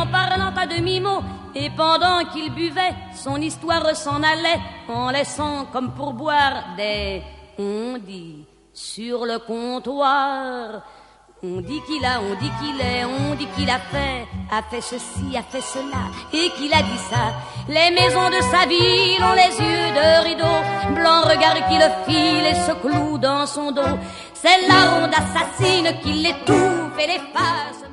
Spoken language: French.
en parlant à demi-mot. Et pendant qu'il buvait, son histoire s'en allait, en laissant comme pour boire des on dit sur le comptoir. On dit qu'il a, on dit qu'il est, on dit qu'il a fait ceci, a fait cela, et qu'il a dit ça. Les maisons de sa ville ont les yeux de rideau, blanc regard qui le file et se cloue dans son dos. C'est la ronde assassine qui l'étouffe et l'efface.